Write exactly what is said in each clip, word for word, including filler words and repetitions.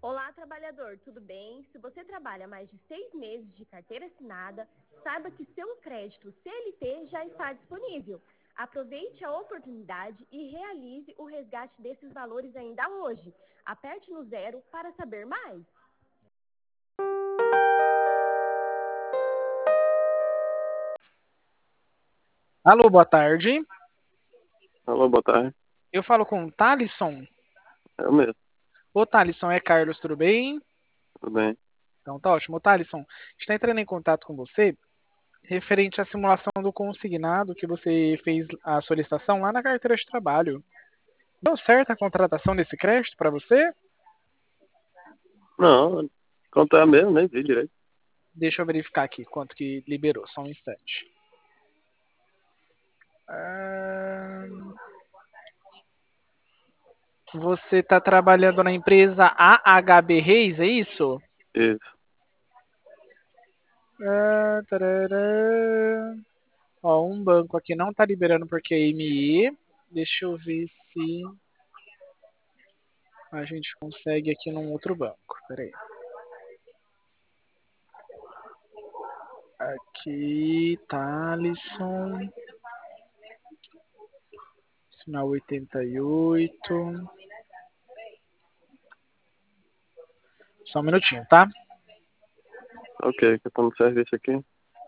Olá, trabalhador, tudo bem? Se você trabalha mais de seis meses de carteira assinada, saiba que seu crédito C L T já está disponível. Aproveite a oportunidade e realize o resgate desses valores ainda hoje. Aperte no zero para saber mais. Alô, boa tarde. Alô, boa tarde. Eu falo com o Thalisson. É eu mesmo, Ô, Thalisson, é Carlos, tudo bem? tudo bem. Então tá ótimo. Ô, Thalisson, está entrando em contato com você referente à simulação do consignado que você fez a solicitação lá na carteira de trabalho. Deu certo a contratação desse crédito para você? Não, contar mesmo, nem vi direito. Deixa eu verificar aqui quanto que liberou, só um instante. Ah, Você está trabalhando na empresa A H B Reis, é isso? Isso, Ah, tarará. Ó, um banco aqui não está liberando porque é M E. Deixa eu ver se a gente consegue aqui num outro banco. Peraí. Aqui, Thalisson. Sinal oitenta e oito. Só um minutinho, tá? ok, que eu tô no serviço aqui.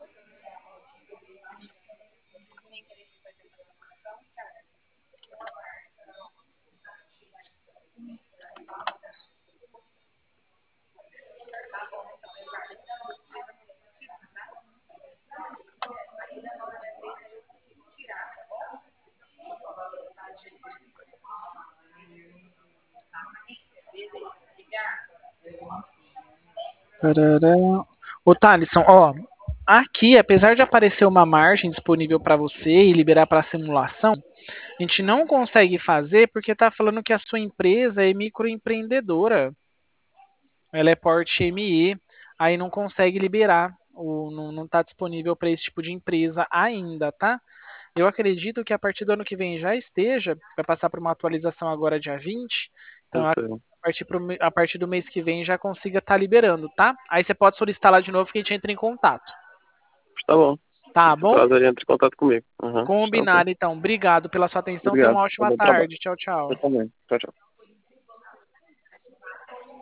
Tarará. Ô, Thalisson, ó. Aqui, apesar de aparecer uma margem disponível para você e liberar para simulação, a gente não consegue fazer porque está falando que a sua empresa é microempreendedora. Ela é porte M E, aí não consegue liberar, o, não, não está disponível para esse tipo de empresa ainda, tá? Eu acredito que a partir do ano que vem já esteja, vai passar por uma atualização agora dia vinte, então a Ok, partir, pro, a partir do mês que vem já consiga estar tá liberando, tá? Aí você pode solicitar lá de novo que a gente entra em contato, tá bom. tá Se bom? caso aí entre em contato comigo. Aham, tá ok. Combinado então. Obrigado pela sua atenção, tenha uma Obrigado, ótima bom trabalho. tarde. Tchau, tchau. Eu também. Tchau, tchau.